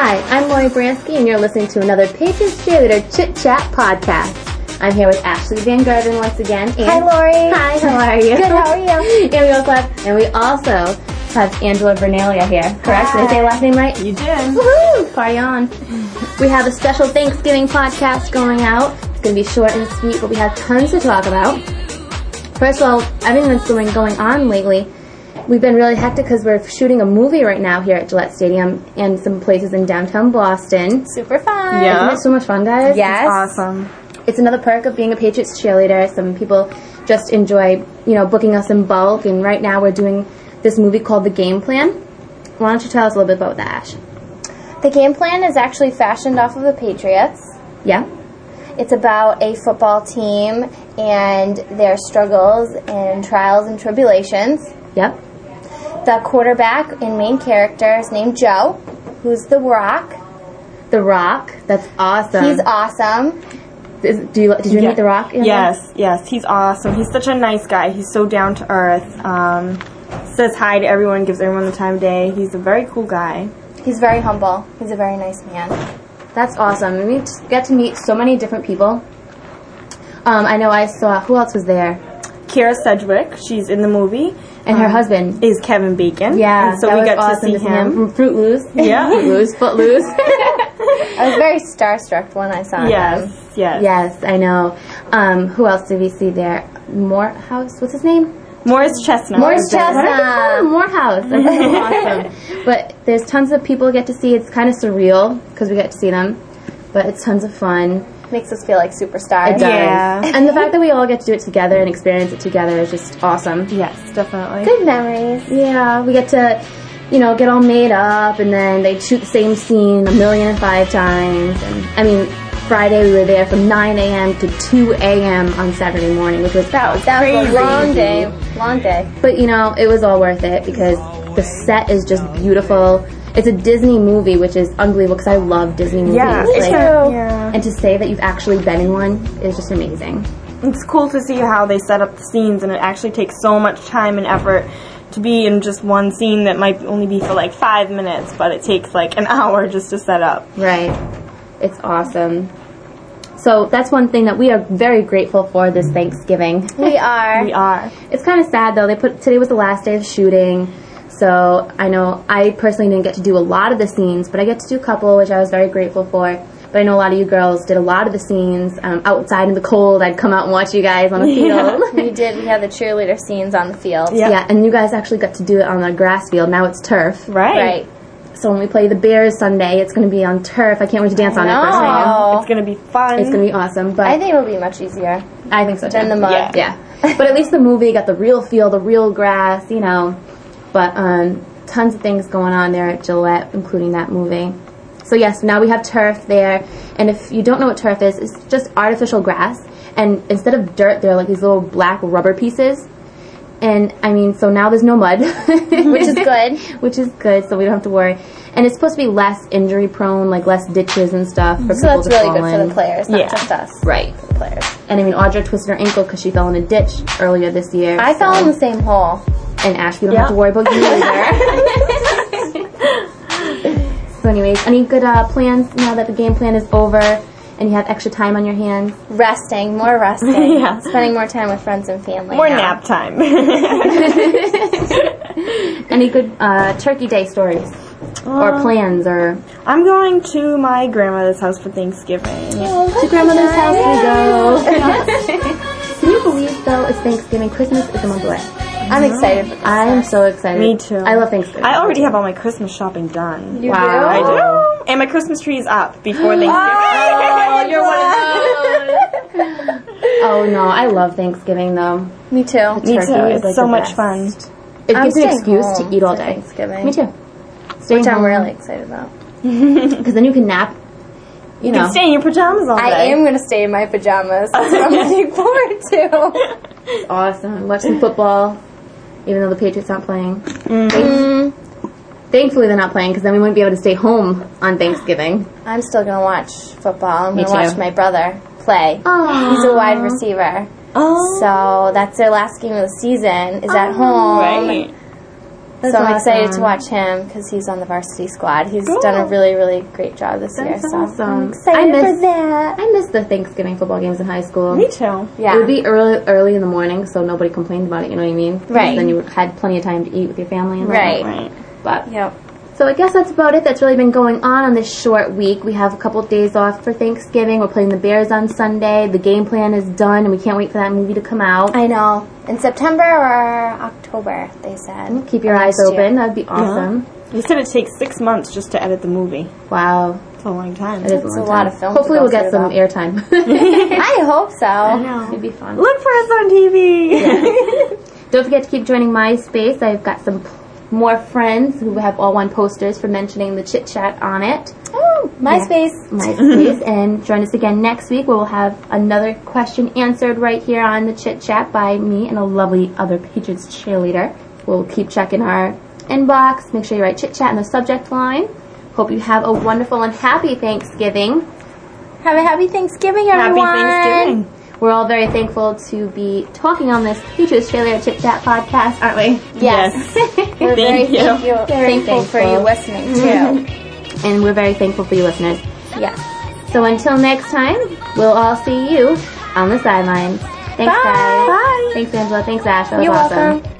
Hi, I'm Lori Bransky, and you're listening to another Patriots Cheerleader Chit Chat podcast. I'm here with Ashley Van Garden once again. And hi, Lori. Hi, how are you? Good, how are you? And we also have Angela Vernalia here. Correct? Hi. Did I say your last name right? You did. Woohoo! Party on. We have a special Thanksgiving podcast going out. It's going to be short and sweet, but we have tons to talk about. First of all, everything that's been going on lately, we've been really hectic because we're shooting a movie right now here at Gillette Stadium and some places in downtown Boston. Super fun. Yeah. Isn't it so much fun, guys? Yes. It's awesome. It's another perk of being a Patriots cheerleader. Some people just enjoy, booking us in bulk, and right now we're doing this movie called The Game Plan. Why don't you tell us a little bit about that, Ash? The Game Plan is actually fashioned off of the Patriots. Yeah? It's about a football team and their struggles and trials and tribulations. Yep. The quarterback and main character is named Joe, who's The Rock. The Rock. That's awesome. He's awesome. Did you meet The Rock? Yes. He's awesome. He's such a nice guy. He's so down to earth. Says hi to everyone, gives everyone the time of day. He's a very cool guy. He's very humble. He's a very nice man. That's awesome. We get to meet so many different people. I know I saw, who else was there? Kira Sedgwick, she's in the movie. And her husband. Is Kevin Bacon. Yeah, and so that we was got awesome to see him. From Fruit Loose. Yeah. Footloose. I was very starstruck when I saw him. Yes. Yes, I know. Who else did we see there? Morehouse? What's his name? Morris Chestnut. Morris Chestnut. Morehouse. That's so awesome. But there's tons of people we get to see. It's kind of surreal because we get to see them. But it's tons of fun. Makes us feel like superstars. It does. Yeah. And the fact that we all get to do it together and experience it together is just awesome. Yes, definitely. Good memories. Yeah, we get to, get all made up, and then they shoot the same scene 1,000,005 times. And Friday we were there from 9 a.m. to 2 a.m. on Saturday morning, which was That was a long day. Long day. But it was all worth it because the set is just beautiful. It's a Disney movie, which is unbelievable because I love Disney movies. Yeah, Yeah. And to say that you've actually been in one is just amazing. It's cool to see how they set up the scenes, and it actually takes so much time and effort to be in just one scene that might only be for like 5 minutes, but it takes like an hour just to set up. Right. It's awesome. So that's one thing that we are very grateful for this Thanksgiving. We are. We are. It's kind of sad though. Today was the last day of shooting. So I know I personally didn't get to do a lot of the scenes, but I get to do a couple, which I was very grateful for. But I know a lot of you girls did a lot of the scenes outside in the cold. I'd come out and watch you guys on the field. We did. We had the cheerleader scenes on the field. Yeah, and you guys actually got to do it on the grass field. Now it's turf. Right. So when we play the Bears Sunday, it's going to be on turf. I can't wait to dance on it firsthand. It's going to be fun. It's going to be awesome. But I think it'll be much easier I think so too. than the mud. Yeah. But at least the movie got the real feel, the real grass, But tons of things going on there at Gillette, including that movie. So yes, now we have turf there. And if you don't know what turf is, it's just artificial grass. And instead of dirt, they're like these little black rubber pieces. And so now there's no mud, Which is good. Which is good, so we don't have to worry. And it's supposed to be less injury prone, like less ditches and stuff for So people that's to really fall good for in. the players, not Yeah. just us. Right. For the players. And Audra twisted her ankle because she fell in a ditch earlier this year. I fell in the same hole. And Ash, you don't have to worry about you either. So anyways, any good plans now that the game plan is over and you have extra time on your hands? Resting. More resting. Yeah. Spending more time with friends and family. More now. nap time. Any good Turkey Day stories? Or plans? Or I'm going to my grandmother's house for Thanksgiving. to grandmother's house we go. Can you believe, though, it's Thanksgiving? Christmas is a month away. I'm excited for this. I'm so excited. Me too. I love Thanksgiving. I already have all my Christmas shopping done. You Wow. do? I do. And my Christmas tree is up before Thanksgiving. Oh, you're one of those. Oh, no. I love Thanksgiving, though. Me too. Me Turkey too. is, It's like, so the much best. fun. It I'm gives you an staying excuse home to eat all for day. Thanksgiving. Me too. Which I'm really excited about. Because then you can nap. You can stay in your pajamas all day. I am going to stay in my pajamas. That's what I'm looking forward to. Awesome. Watch some football, even though the Patriots aren't playing. Thankfully, they're not playing because then we wouldn't be able to stay home on Thanksgiving. I'm still going to watch football. I'm Me going to too. watch my brother play. Aww. He's a wide receiver. Oh. So that's their last game of the season is at home. Right. That's so I'm excited awesome. to watch him because he's on the varsity squad. He's Cool. done a really, really great job this year. That's So awesome. I'm excited for that. I miss the Thanksgiving football games in high school. Me too. Yeah. It would be early in the morning, so nobody complained about it. You know what I mean? Right. Then you had plenty of time to eat with your family. And Right. Right. But Yep. so I guess that's about it. That's really been going on this short week. We have a couple of days off for Thanksgiving. We're playing the Bears on Sunday. The game plan is done, and we can't wait for that movie to come out. I know. In September or October, they said. Keep your eyes Next year. open. That'd be awesome. They said it takes 6 months just to edit the movie. Wow. It's a long time. It is It's long a lot time. of film. Hopefully to go we'll get through, some though. airtime. I hope so. know. It'd be fun. Look for us on TV. Don't forget to keep joining MySpace. I've got some more friends who have all won posters for mentioning the Chit Chat on it. Oh, MySpace. MySpace. And join us again next week where we'll have another question answered right here on the Chit Chat by me and a lovely other Patriots cheerleader. We'll keep checking our inbox. Make sure you write Chit Chat in the subject line. Hope you have a wonderful and happy Thanksgiving. Have a happy Thanksgiving, Happy everyone. Thanksgiving. We're all very thankful to be talking on this Patriots Cheerleader Chit Chat podcast, aren't we? Yes. We're very Thank you. thankful for you listening, too. And we're very thankful for you listeners. Yes. So until next time, we'll all see you on the sidelines. Thanks, Bye. guys. Bye. Thanks, Angela. Thanks, Ash. That was You're awesome. welcome.